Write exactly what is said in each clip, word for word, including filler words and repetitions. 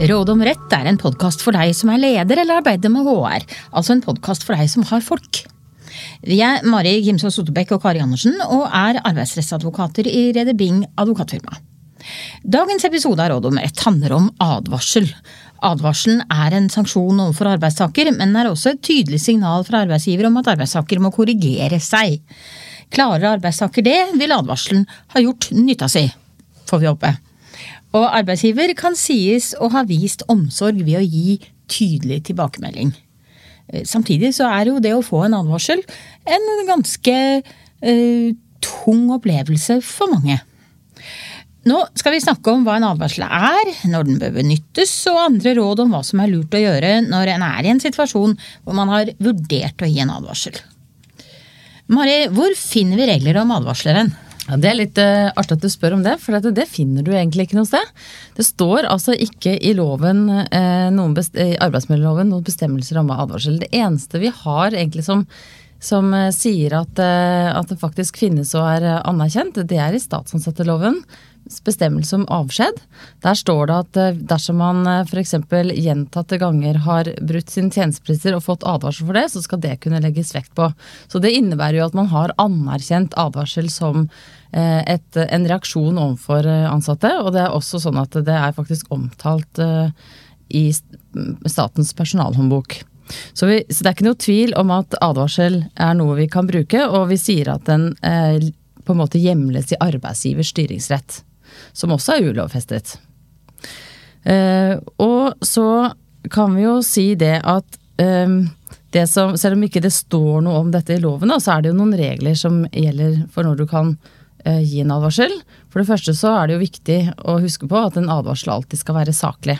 Råd om rett er en podcast for deg som er leder eller arbeider med H R, altså en podcast for deg som har folk. Vi er Mari Gimsås Sotebekk og Kari Andersen og er arbeidsrettsadvokater i Rede Bing advokatfirma. Dagens episode av Råd om rett handler om advarsel. Advarselen er en sanksjon overfor arbeidstaker, men er også et tydelig signal fra arbeidsgiver om at arbeidstaker må korrigere seg. Klarer arbeidstaker det, vil advarselen ha gjort nytta si, får vi håpe. Og arbeidsgiver kan sies å ha vist omsorg ved å gi tydelig tilbakemelding. Samtidig så er jo det å få en advarsel en ganske uh, tung opplevelse for mange. Nå skal vi snakke om hva en advarsel er, når den bør benyttes, og andre råd om hva som er lurt å gjøre når en er i en situasjon hvor man har vurdert å gi en advarsel. Mari, hvor finner vi regler om advarsleren? Ja, det er litt uh, artig at du spør om det, for det, det finner du egentlig ikke noe sted. Det står altså ikke i loven, uh, noen best, i arbeidsmiljøloven noen bestemmelser om advarsel. Det eneste vi har egentlig som, som uh, sier at, uh, at det faktisk finnes og er uh, anerkjent, det er i statsansatteloven. Bestemmelse om avskjed. Der står det at dersom man for eksempel gjentatte ganger har brutt sine tjenesteplikter og fått advarsel for det, så skal det kunne legges vekt på. Så det innebærer jo at man har anerkjent advarsel som et, en reaksjon overfor ansatte, og det er også sånn at det er faktisk omtalt i statens personalhåndbok. Så, vi, så det er ikke noe tvil om at advarsel er noe vi kan bruke, og vi sier at den på en måte hjemles i arbeidsgivers styringsrett, som også er ulovfestet. Eh, og så kan vi jo si det at eh, det som, selv om ikke det står noe om dette i loven, så er det jo noen regler som gjelder for når du kan eh, gi en advarsel. For det første så er det jo viktig å huske på at en advarsel alltid skal være saklig.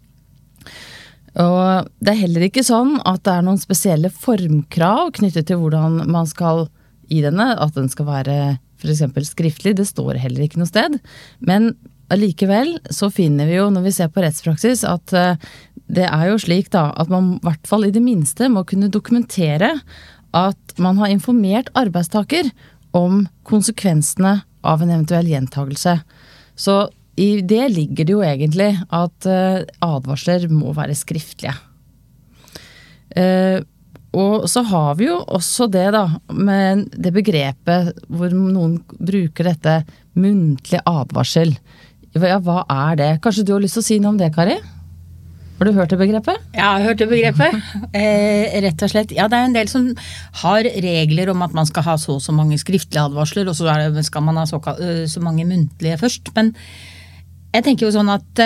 Og det er heller ikke sånn at det er noen spesielle formkrav knyttet til hvordan man skal gi denne, at den skal være for eksempel skriftlig, det står heller ikke noe sted. Men allikevel så finner vi jo, når vi ser på rettspraksis, at uh, det er jo slik da, at man i hvert fall i det minste må kunne dokumentere at man har informert arbeidstaker om konsekvensene av en eventuell gjentagelse. Så i det ligger det jo egentlig at uh, advarsler må være skriftlige. Uh, Og så har vi jo også det da, med det begrepet hvor noen bruker dette muntlig advarsel. Ja, hva er det? Kanskje du har lyst til å si noe om det, Kari? Har du hørt det begrepet? Ja, jeg har hørt det begrepet. Eh, rett og slett. Ja, det er en del som har regler om at man skal ha så og så mange skriftlige advarsler, og så er det, skal man ha så, så mange muntlige først. Men jeg tenker jo sånn at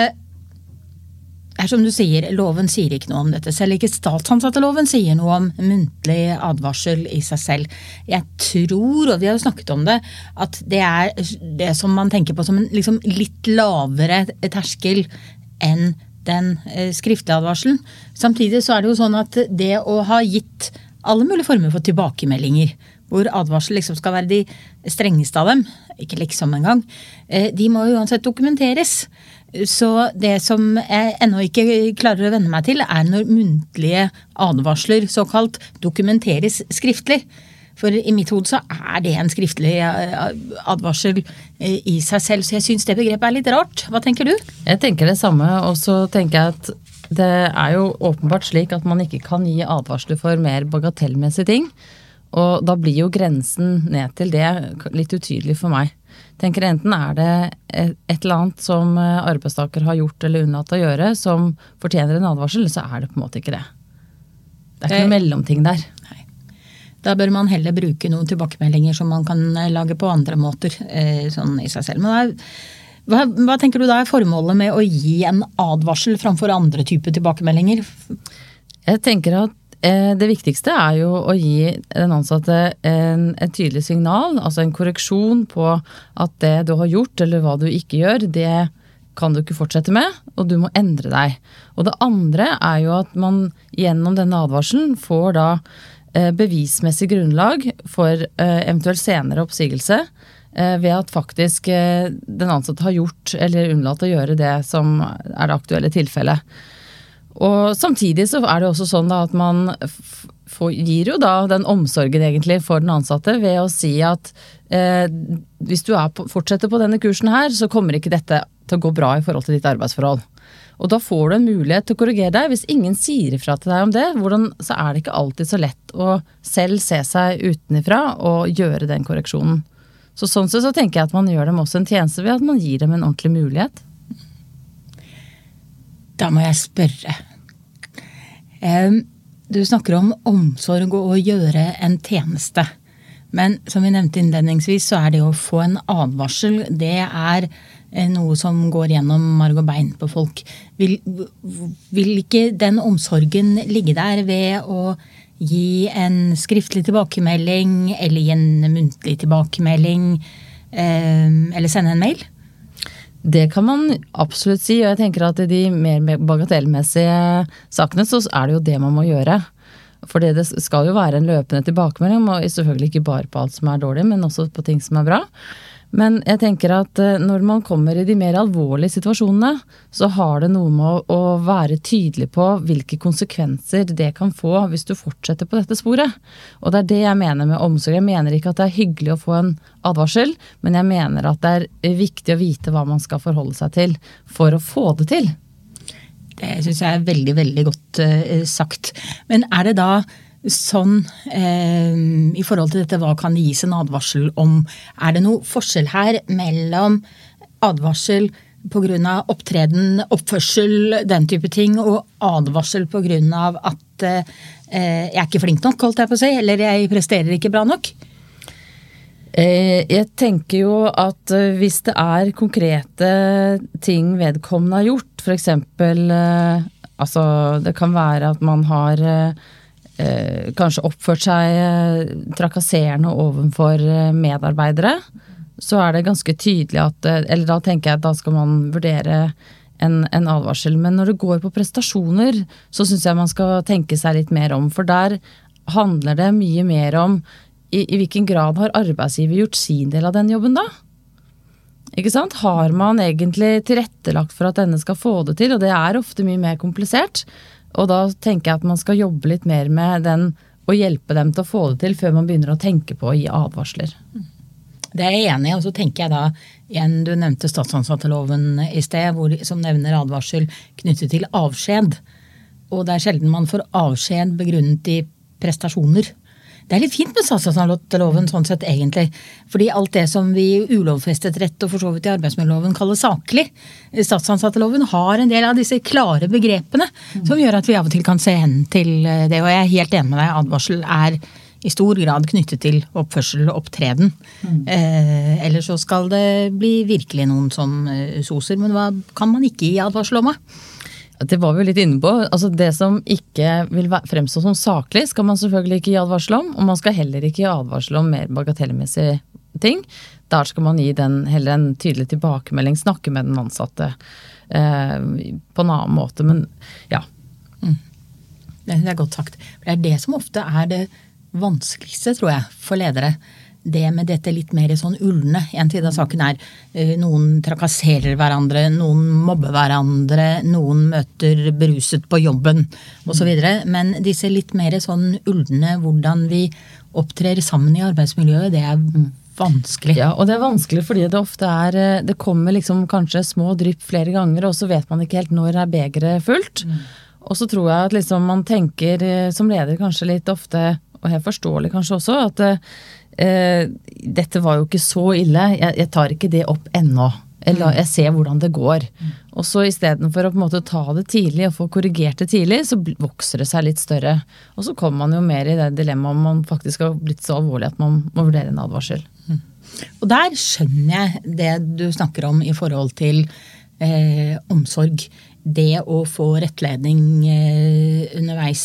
er som du sier, loven sier ikke noe om dette. Selv ikke statsansatteloven sier noe om muntlig advarsel i seg selv. Jeg tror, og vi har jo snakket om det, at det er det som man tenker på som en liksom litt lavere terskel enn den skriftlige advarselen. Samtidig så er det jo sånn at det å ha gitt alle mulige former for tilbakemeldinger, hvor advarsel liksom skal være de strengeste av dem, ikke liksom engang, de må jo uansett dokumenteres. Så det som jeg ennå ikke klarer å venne meg til er når muntlige advarsler såkalt dokumenteres skriftlig. For i mitt hode så er det en skriftlig advarsel i seg selv, så jeg synes det begrepet er litt rart. Hva tenker du? Jeg tenker det samme, og så tenker jeg at det er jo åpenbart slik at man ikke kan gi advarsler for mer bagatellmessige ting, og da blir jo grensen ned til det litt utydelig for meg. Tenker enten er det et eller annet som arbeidstaker har gjort eller unnlatt å gjøre som fortjener en advarsel, så er det på en måte ikke det. Det er ikke noe mellomting der. Nei. Da bør man heller bruke noen tilbakemeldinger som man kan lage på andre måter, sånn i seg selv. Men hva, hva tenker du da er formålet med å gi en advarsel framfor andre typer tilbakemeldinger? Jeg tenker at det viktigste er jo å gi den ansatte en, en tydelig signal, altså en korreksjon på at det du har gjort eller hva du ikke gjør, det kan du ikke fortsette med, og du må endre deg. Og det andre er jo at man gjennom denne advarselen får da eh, bevismessig grunnlag for eh, eventuelt senere oppsigelse eh, ved at faktisk eh, den ansatte har gjort eller unnlatt å gjøre det som er det aktuelle tilfellet. Og samtidig så er det også sånn da at man får, gir jo da den omsorgen egentlig for den ansatte ved å si at eh, hvis du er på, fortsetter på denne kursen her, så kommer ikke dette til å gå bra i forhold til ditt arbeidsforhold. Og da får du en mulighet til å korrigere deg. Hvis ingen sier ifra til deg om det, hvordan, så er det ikke alltid så lett å selv se seg utenifra og gjøre den korreksjonen. Så sånn sett så tenker jeg at man gjør dem også en tjeneste ved at man gir dem en ordentlig mulighet. Da må jeg spørre. Du snakker om omsorg og å gjøre en tjeneste. Men som vi nevnte innledningsvis, så er det å få en advarsel, det er noe som går gjennom marg og bein på folk. Vil, vil ikke den omsorgen ligge der ved å gi en skriftlig tilbakemelding, eller gi en muntlig tilbakemelding, eller sende en mail? Det kan man absolutt si, og jeg tenker at i de mer bagatellmessige sakene så er det jo det man må gjøre. For det skal jo være en løpende tilbakemelding, og selvfølgelig ikke bare på alt som er dårlig, men også på ting som er bra. Men jeg tenker at når man kommer i de mer alvorlige situasjonene, så har det noe med å være tydelig på hvilke konsekvenser det kan få hvis du fortsetter på dette sporet. Og det er det jeg mener med omsorg. Jeg mener ikke at det er hyggelig å få en advarsel, men jeg mener at det er viktig å vite hva man skal forholde seg til for å få det til. Det synes jeg er veldig, veldig godt uh, sagt. Men er det da sånn, eh, i forhold til dette, hva kan det gis en advarsel om? Er det noe forskjell her mellom advarsel på grunn av opptreden, oppførsel, den type ting, og advarsel på grunn av at eh, jeg er ikke flink nok, holdt jeg på å si, eller jeg presterer ikke bra nok? Eh, jeg tenker jo at hvis det er konkrete ting vedkommende har gjort, for eksempel, eh, altså det kan være at man har eh, Eh, kanskje oppført seg eh, trakasserende overfor eh, medarbeidere, så er det ganske tydelig at, eh, eller da tenker jeg at da skal man vurdere en, en advarsel. Men når det går på prestasjoner, så synes jeg man skal tenke seg litt mer om, for der handler det mye mer om i, i hvilken grad har arbeidsgiver gjort sin del av den jobben da? Ikke sant? Har man egentlig tilrettelagt for at denne skal få det til, og det er ofte mye mer komplisert. Og da tenker jeg at man skal jobbe litt mer med den, og hjelpe dem til å få det til, før man begynner å tenke på å gi advarsler. Det er jeg enig i, og så tenker jeg da, igjen, du nevnte statsansatteloven i sted, hvor, som nevner advarsel knyttet til avskjed. Og det er sjelden man får avskjed begrunnet i prestasjoner. Det er litt fint med statsansatteloven sånn sett egentlig, fordi alt det som vi ulovfestet rett og for så vidt i arbeidsmiljøloven kaller saklig, statsansatteloven har en del av disse klare begrepene som gjør at vi av og til kan se hen til det, og jeg er helt enig med deg, advarsel er i stor grad knyttet til oppførsel og opptreden. Mm. Eh, eller så skal det bli virkelig noen som soser, men hva kan man ikke gi advarsel om? Det var vi litt inne på. Altså det som ikke vil fremstå som saklig, skal man selvfølgelig ikke gi advarsel om, og man skal heller ikke gi advarsel om mer bagatellmessige ting. Der skal man gi den heller en tydelig tilbakemelding, snakke med den ansatte eh, på en annen måte, men ja. Mm. Det er godt sagt. Det er det som ofte er det vanskeligste, tror jeg, for ledere. Det med dette litt mer sånn ulne. En tid av saken er noen trakasserer hverandre, noen mobber hverandre, noen møter beruset på jobben og så videre. Men disse litt mer sånn ulne, hvordan vi opptrer sammen i arbeidsmiljøet, det er vanskelig. Ja, og det er vanskelig fordi det ofte er, det kommer liksom kanskje små drypp flere ganger, og så vet man ikke helt når er begeret fullt. Mm. Og så tror jeg at liksom man tenker som leder kanskje litt ofte, og helt forståelig kanskje også, at Uh, dette var jo ikke så ille, jeg, jeg tar ikke det opp ennå, eller jeg ser hvordan det går. Mm. Og så i stedet for å på en måte ta det tidlig og få korrigert det tidlig, så vokser det seg litt større. Og så kommer man jo mer i det dilemmaet om man faktisk har blitt så alvorlig at man må vurdere en advarsel. Mm. Og der skjønner jeg det du snakker om i forhold til eh, omsorg. Det å få rettledning eh, underveis.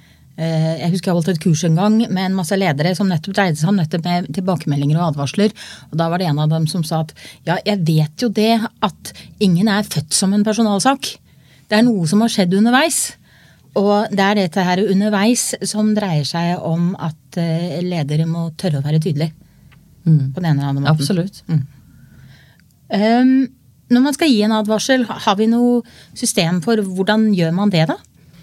Jeg husker jeg holdt et kurs en gang med en masse ledere som nettopp dreide seg om nettopp med tilbakemeldinger og advarsler. Og da var det en av dem som sa at ja, jeg vet jo det at ingen er født som en personalsak. Det er noe som har skjedd underveis. Og det er dette her underveis som dreier seg om at ledere må tørre å være tydelige. Mm. På den ene eller andre måten. Absolutt. Mm. Um, når man skal gi en advarsel, har vi noe system for hvordan gjør man det da?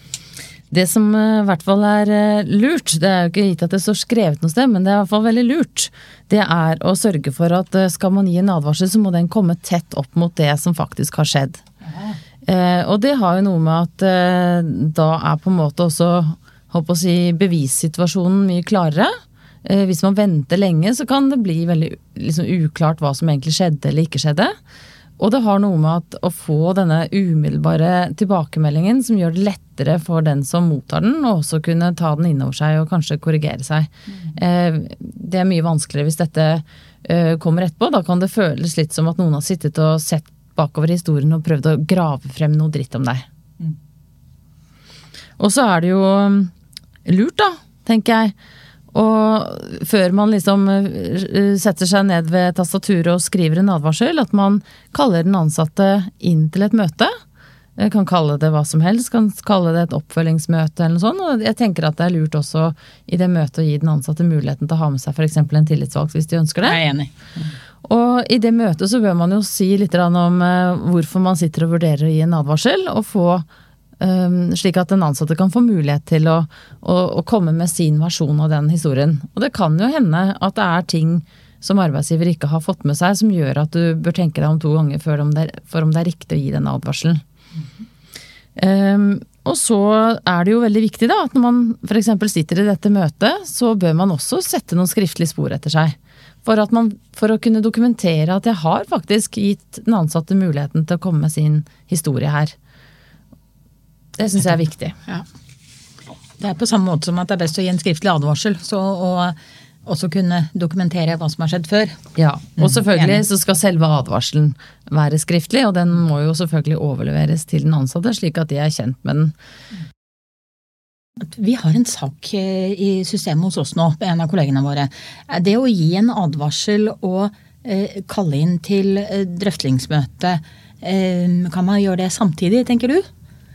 Det som i hvert fall er lurt, det er jo ikke gitt at det står skrevet noe sted, men det er i hvert fall veldig lurt, det er å sørge for at skal man gi en advarsel, så må den komme tett opp mot det som faktisk har skjedd. Ja. Eh, og det har jo noe med at eh, da er på en måte også, håper å si, bevissituasjonen mye klarere. Eh, hvis man venter lenge, så kan det bli veldig liksom, uklart hva som egentlig skjedde eller ikke skjedde. Og det har noe med at å få denne umiddelbare tilbakemeldingen som gjør det lettere for den som mottar den, og også kunne ta den innover seg og kanskje korrigere seg. Mm. Eh, det er mye vanskeligere hvis dette eh, kommer etterpå. Da kan det føles litt som at noen har sittet og sett bakover historien og prøvd å grave frem noe dritt om deg. Mm. Og så er det jo lurt da, tenker jeg, og før man liksom setter seg ned ved tastaturet og skriver en advarsel, at man kaller den ansatte inn til et møte. Jeg kan kalle det hva som helst, kan kalle det et oppfølgingsmøte eller noe sånt, og jeg tenker at det er lurt også i det møtet å gi den ansatte muligheten til å ha med seg for eksempel en tillitsvalgt hvis de ønsker det. Jeg er enig. Mm. Og i det møtet så bør man jo si litt om hvorfor man sitter og vurderer å gi en advarsel, og få Um, slik at den ansatte kan få mulighet til å, å, å komme med sin versjon av den historien. Og det kan jo hende at det er ting som arbeidsgiver ikke har fått med seg, som gjør at du bør tenke deg om to ganger for om det er, for om det er riktig å gi den advarselen. Mm-hmm. Um, og så er det jo veldig viktig da, at når man for eksempel sitter i dette møtet, så bør man også sette noen skriftlige spor etter seg. For, at man, for å kunne dokumentere at jeg har faktisk gitt den ansatte muligheten til å komme med sin historie her. Det synes jeg er viktig. Ja. Det er på samme måte som at det er best å gi en skriftlig advarsel, så og også kunne dokumentere hva som har skjedd før. Ja, og selvfølgelig så skal selve advarselen være skriftlig, og den må jo selvfølgelig overleveres til den ansatte, slik at de er kjent med den. Vi har en sak i systemet hos oss nå, en av kollegene våre. Det å gi en advarsel og eh, kalle inn til drøftingsmøte, eh, kan man gjøre det samtidig, tenker du?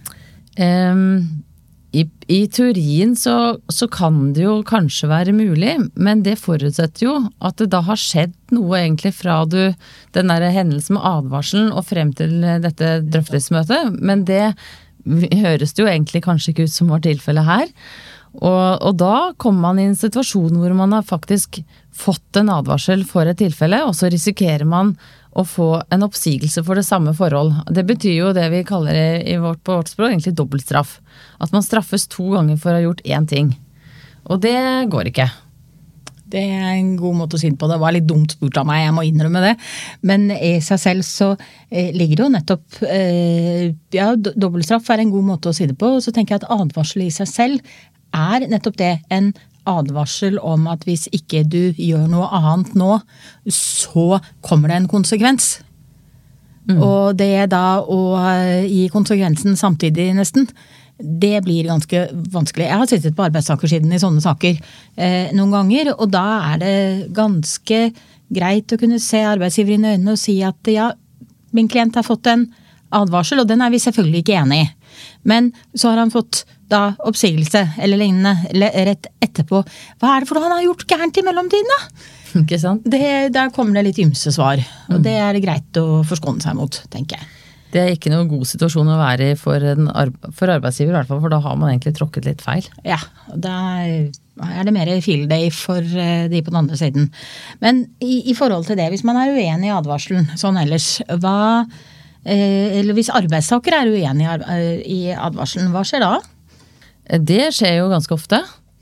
Um, i, I teorien så, så kan det jo kanskje være mulig, men det forutsetter jo at det da har skjedd noe egentlig fra du, den der hendelsen med advarselen og frem til dette drøftelsesmøtet, men det høres det jo egentlig kanskje ikke ut som var tilfellet her. Og, og da kommer man i en situasjon hvor man har faktisk fått en advarsel for et tilfelle, og så risikerer man å få en oppsigelse for det samme forhold. Det betyr jo det vi kaller i vårt, på vårt språk egentlig dobbeltstraff. At man straffes to ganger for å ha gjort én ting. Og det går ikke. Det er en god måte å si det på. Det var litt dumt spurt av meg, jeg må innrømme det. Men i seg selv så eh, ligger det jo nettopp, eh, ja, dobbeltstraff er en god måte å si det på. Og så tenker jeg at advarsel i seg selv er nettopp det, en advarsel om at hvis ikke du gjør noe annet nå, så kommer det en konsekvens. Mm. Og det da å gi konsekvensen samtidig nesten, det blir ganske vanskelig. Jeg har sittet på arbeidstakersiden i sånne saker eh, noen ganger, og da er det ganske greit å kunne se arbeidsgiver inn i øynene og si at ja, min klient har fått en advarsel, og den er vi selvfølgelig ikke enig i. Men så har han fått da oppsigelse eller lignende rett etterpå. Hva er det for noe han har gjort gærent i mellomtiden da? Ikke sant? Det, der kommer det litt ymse svar, og det er det greit å forskåne seg mot, tenker jeg. Det er ikke noen god situasjon å være i for, en, for arbeidsgiver i hvert fall, for da har man egentlig tråkket litt feil. Ja, da er det mer field day for de på den andre siden. Men i, i forhold til det, hvis man er uenig i advarselen sånn ellers, hva, eller hvis arbeidstaker er uenig i advarselen, hva skjer da? Det skjer jo ganske ofte,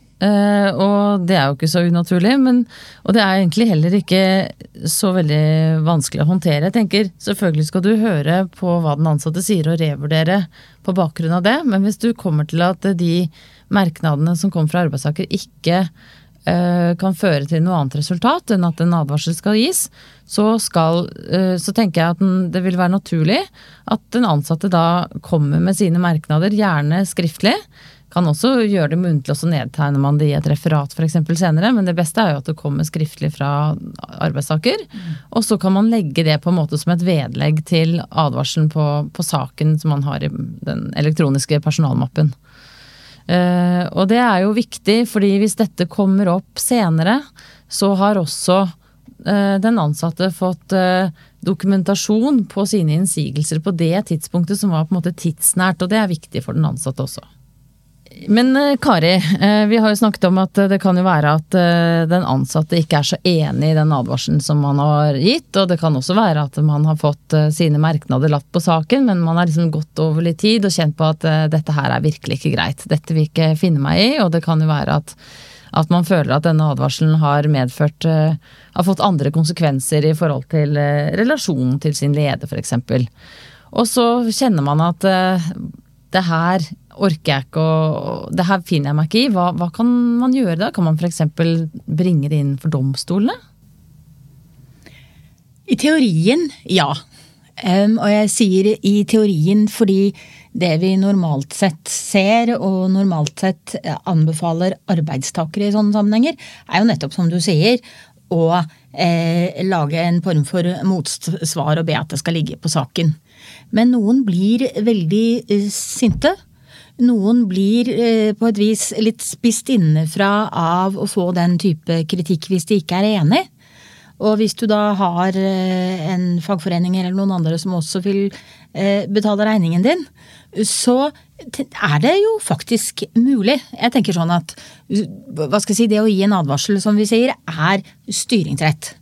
og det er jo ikke så unaturlig, men, og det er egentlig heller ikke så veldig vanskelig å håndtere. Jeg tenker, selvfølgelig skal du høre på hva den ansatte sier og revurdere på bakgrunn av det, men hvis du kommer til at de merknadene som kommer fra arbeidstaker ikke uh, kan føre til noe annet resultat enn at en advarsel skal gis, så, skal, uh, så tenker jeg at den, det vil være naturlig at den ansatte da kommer med sine merknader, gjerne skriftlig. Kan også gjøre det muntlig, og så nedtegner man det i et referat for eksempel senere, men det beste er jo at det kommer skriftlig fra arbeidstaker, mm. og så kan man legge det på en måte som et vedlegg til advarselen på, på saken som man har i den elektroniske personalmappen. Uh, og det er jo viktig, fordi hvis dette kommer opp senere, så har også uh, den ansatte fått uh, dokumentasjon på sine innsigelser på det tidspunktet som var på en måte tidsnært, og det er viktig for den ansatte også. Men Kari, vi har jo snakket om at det kan jo være at den ansatte ikke er så enig i den advarselen som man har gitt, og det kan også være at man har fått sine merknader latt på saken, men man har liksom gått over litt tid og kjent på at dette her er virkelig ikke greit. Dette vil ikke finne meg i, og det kan jo være at, at man føler at denne advarselen har medført, har fått andre konsekvenser i forhold til relasjonen til sin leder for eksempel. Og så kjenner man at det her orker jeg ikke, og det her finner jeg meg ikke i. Hva, hva kan man gjøre da? Kan man for eksempel bringe det inn for domstolene? I teorien, ja. Um, og jeg sier i teorien fordi det vi normalt sett ser, og normalt sett anbefaler arbeidstakere i sånne sammenhenger, er jo nettopp som du sier, å eh, lage en form for motsvar og be at det skal ligge på saken. Men noen blir veldig eh, sinte. Noen blir eh, på et vis litt spist innefra av å få den type kritikk hvis de ikke er enig. Og hvis du da har eh, en fagforening eller noen andre som også vil eh, betale regningen din, så er det jo faktisk mulig. Jeg tenker sånn at, hva skal jeg si, det å gi en advarsel, som vi sier, er styringsrett.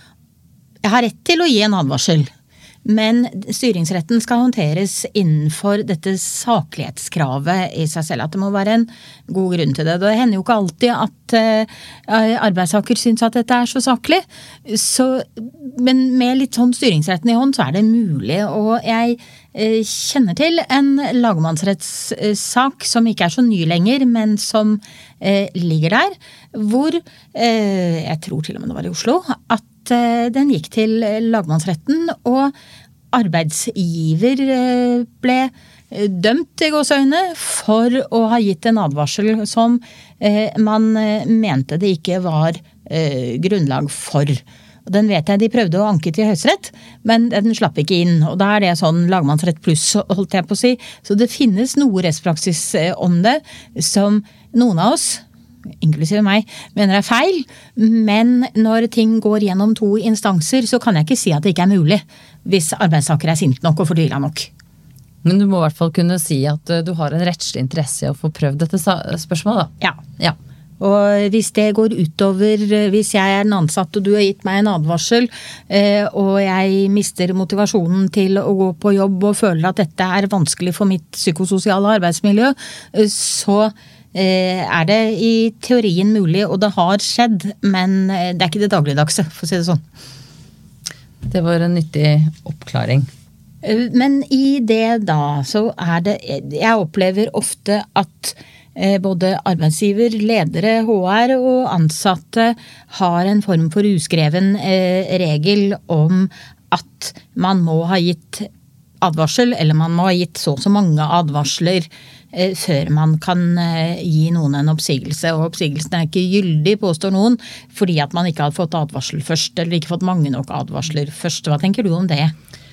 Jeg har rett til å gi en advarsel. Men styringsretten skal håndteres innenfor dette saklighetskravet i seg selv, at det må være en god grunn til det. Det hender jo ikke alltid at uh, arbeidstaker synes at dette er så saklig, så, men med litt sånn styringsretten i hånd så er det mulig, og jeg uh, kjenner til en lagmannsrettssak som ikke er så ny lenger, men som uh, ligger der, hvor, uh, jeg tror til og med det var i Oslo, at den gikk til lagmannsretten, og arbeidsgiver ble dømt i gåseøyne for å ha gitt en advarsel som man mente det ikke var grunnlag for. Den vet jeg de prøvde å anke til Høyesterett, men den slapp ikke inn, og da er det sånn lagmannsrett pluss, holdt jeg på å si. Så det finnes noe rettspraksis om det som noen av oss, inklusive meg, mener er feil, men når ting går gjennom to instanser, så kan jeg ikke si at det ikke er mulig hvis arbeidstaker er sint nok og fortvilet nok. Men du må i hvert fall kunne si at du har en rettslig interesse i å få prøvd dette spørsmålet, da. Ja. Ja. Og hvis det går utover, hvis jeg er en ansatt og du har gitt meg en advarsel, og jeg mister motivasjonen til å gå på jobb og føler at dette er vanskelig for mitt psykososiale arbeidsmiljø, så er det i teorien mulig, og det har skjedd, men det er ikke det dagligdagse, for å si det sånn. Det var en nyttig oppklaring. Men i det da, så er det, jeg opplever ofte at både arbeidsgiver, ledere, H R og ansatte har en form for uskreven regel om at man må ha gitt advarsel, eller man må ha gitt så så mange advarsler før man kan gi noen en oppsigelse, og oppsigelsen er ikke gyldig, påstår noen, fordi at man ikke har fått advarsel først, eller ikke fått mange nok advarsler først. Hva tenker du om det?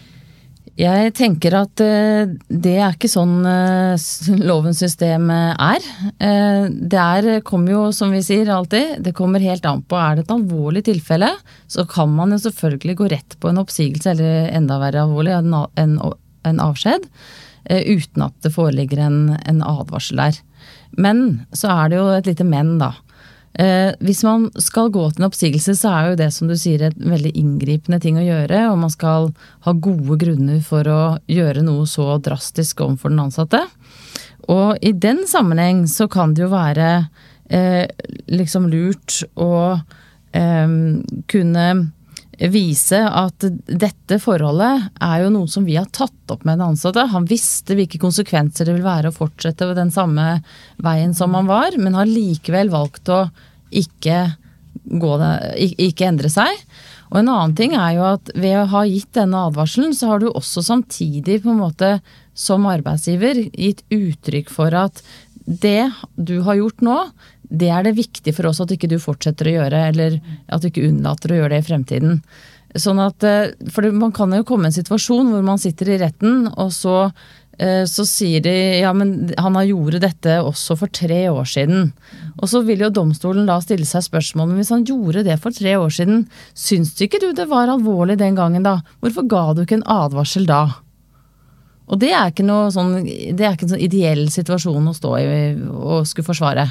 Jeg tenker at det er ikke sånn lovens system er. Det er, kommer jo, som vi sier alltid, det kommer helt an på, er det et alvorlig tilfelle, så kan man jo selvfølgelig gå rett på en oppsigelse, eller enda verre alvorlig, en, en, en avskjed, uten at det foreligger en, en advarsel der. Men så er det jo et lite men da. Eh, hvis man skal gå til en oppsigelse, så er jo det som du sier et veldig inngripende ting å gjøre, og man skal ha gode grunner for å gjøre noe så drastisk overfor den ansatte. Og i den sammenheng så kan det jo være eh, liksom lurt å eh, kunne vise at dette forholdet er jo noe som vi har tatt opp med den ansatte. Han visste hvilke konsekvenser det vil være å fortsette ved den samme veien som han var, men har likevel valgt å ikke, gå det, ikke endre seg. Og en annen ting er jo at ved å ha gitt denne advarselen, så har du også samtidig på en måte som arbeidsgiver gitt uttrykk for at det du har gjort nå, det er det viktig for oss at ikke du fortsetter å gjøre, eller at du ikke unnlater å gjøre det i fremtiden. Sånn at, for man kan jo komme i en situasjon hvor man sitter i retten, og så, så sier de, ja, men han har gjort dette også for tre år siden. Og så vil jo domstolen da stille seg spørsmål, men hvis han gjorde det for tre år siden, syns du ikke du det var alvorlig den gangen da? Hvorfor ga du ikke en advarsel da? Og det er ikke noe sånn, det er ikke en sånn ideell situasjon å stå i og skulle forsvare.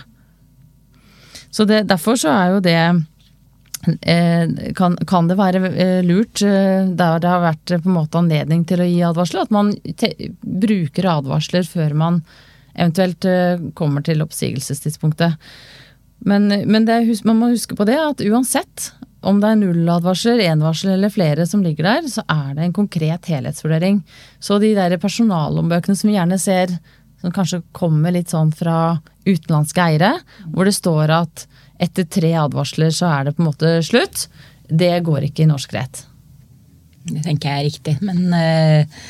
Så det, derfor så er jo det, eh, kan, kan det være eh, lurt eh, der det har vært eh, på en måte anledning til å gi advarsler, at man te, bruker advarsler før man eventuelt eh, kommer til oppsigelsestidspunktet. Men, men det, man må huske på det at uansett om det er nulladvarsler, envarsler eller flere som ligger der, så er det en konkret helhetsvurdering. Så de der personalombøkene som vi gjerne ser, som kanskje kommer litt sånn fra utenlandske eiere, hvor det står at etter tre advarsler så er det på en måte slutt, det går ikke i norsk rett. Det tenker jeg er riktig, men uh,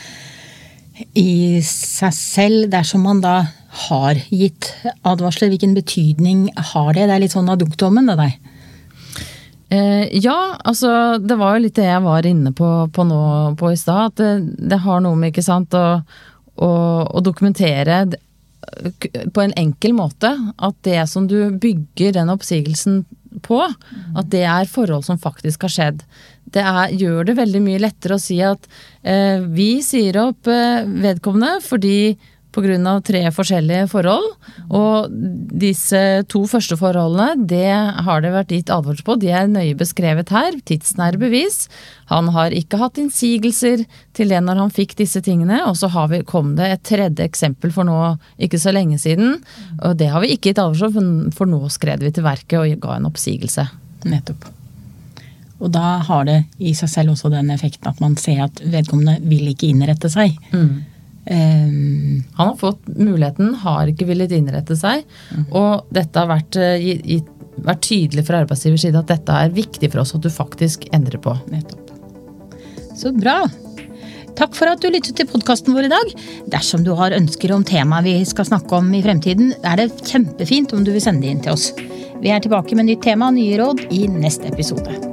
i seg selv, dersom man da har gitt advarsler, hvilken betydning har det? Det er litt sånn adjunktommen, det der. Eh, ja, altså det var jo litt det jeg var inne på, på nå på i sted, at det, det har noe med, ikke sant, å, å, å dokumentere på en enkel måte at det som du bygger den oppsigelsen på, at det er forhold som faktisk har skjedd. Det er, gjør det veldig mye lettere å si at eh, vi sier opp eh, vedkommende fordi på grunn av tre forskjellige forhold, og disse to første forholdene, det har det vært gitt advarsel på, de er nøye beskrevet her, tidsnære bevis. Han har ikke hatt innsigelser til det når han fikk disse tingene, og så har vi, kom det et tredje eksempel for nå ikke så lenge siden, og det har vi ikke gitt advarsel for, for nå skred vi til verket og ga en oppsigelse. Nettopp. Og da har det i seg selv også den effekten at man ser at vedkommende vil ikke innrette seg. Mm. Um, Han har fått muligheten, har ikke villet innrette seg, mm. og dette har vært, uh, vært tydelig fra arbeidsgivers side at dette er viktig for oss at du faktisk endrer på. Nettopp. Så bra! Takk for at du lyttet til podcasten vår i dag. Dersom du har ønsker om temaet vi skal snakke om i fremtiden, er det kjempefint om du vil sende det inn til oss. Vi er tilbake med nytt tema og nye råd i neste episode.